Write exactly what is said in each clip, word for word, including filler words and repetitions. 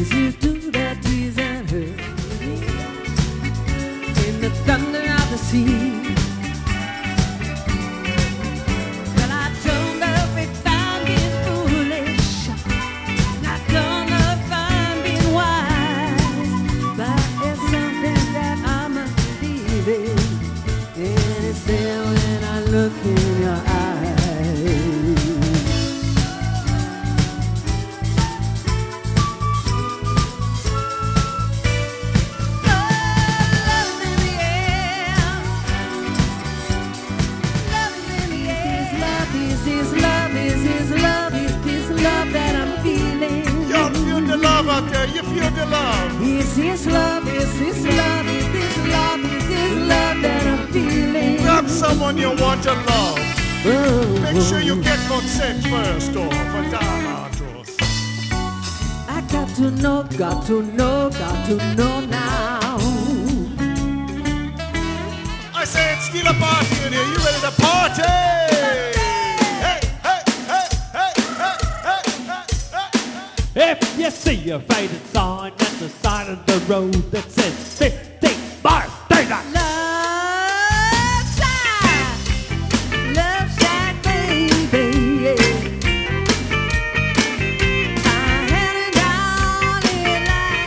breezes do their tease and her in the thunder of the sea. Well, I don't know if I'm being foolish, I don't know if I'm being wise, but it's something that I must believe in, and it's there when I look in your eyes. Out there, you feel the love. Is His love, is His love, is His love, is His love that I'm feeling. Grab someone you want to love. Oh, Make sure you get consent first, though, for Damados. I got to know, got to know, got to know now. I say it's still a party in here. You ready to party? If you see a faded sign at the side of the road that says fifteen birthday night. Love shack, love shack, baby. I had it down in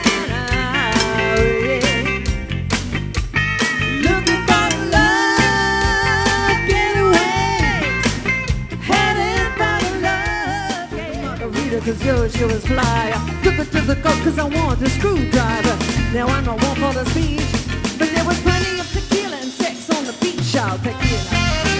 line, looking for love, get away, heading for the love game. Margarita, 'cause your show is fly. Took her to the coat 'cause I wanted a screwdriver. Now I'm not one for the speech, but there was plenty of tequila and sex on the beach. I'll tequila.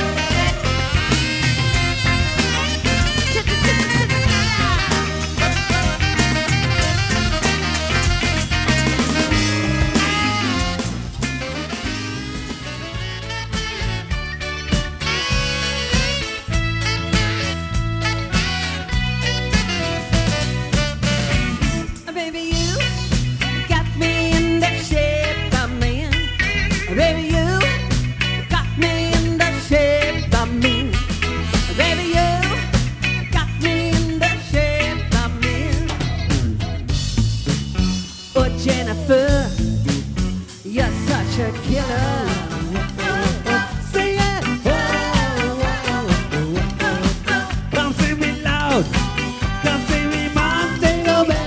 Baby, you got me in the shape I'm in. Baby, you got me in the shape I'm in. Baby, you got me in the shape I'm in. Oh, Jennifer, you're such a killer. Sing it. Come see me loud. Come see me Montego Bay.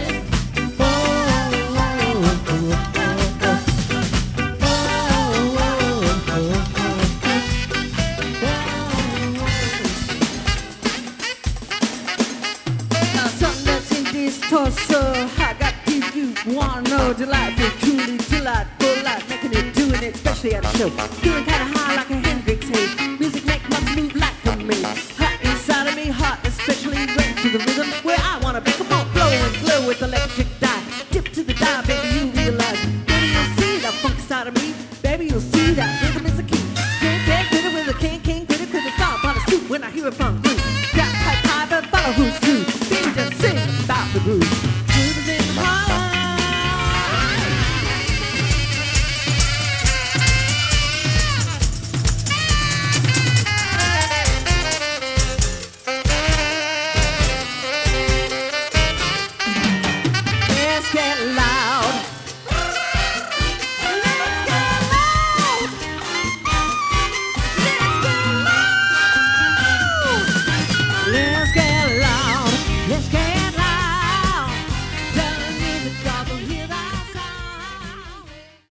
So I got to you wanna know delightful, truly delightful life, making it, doing it, especially at a show, feeling kinda high like a Hendrix haze. Music make my move like a maze.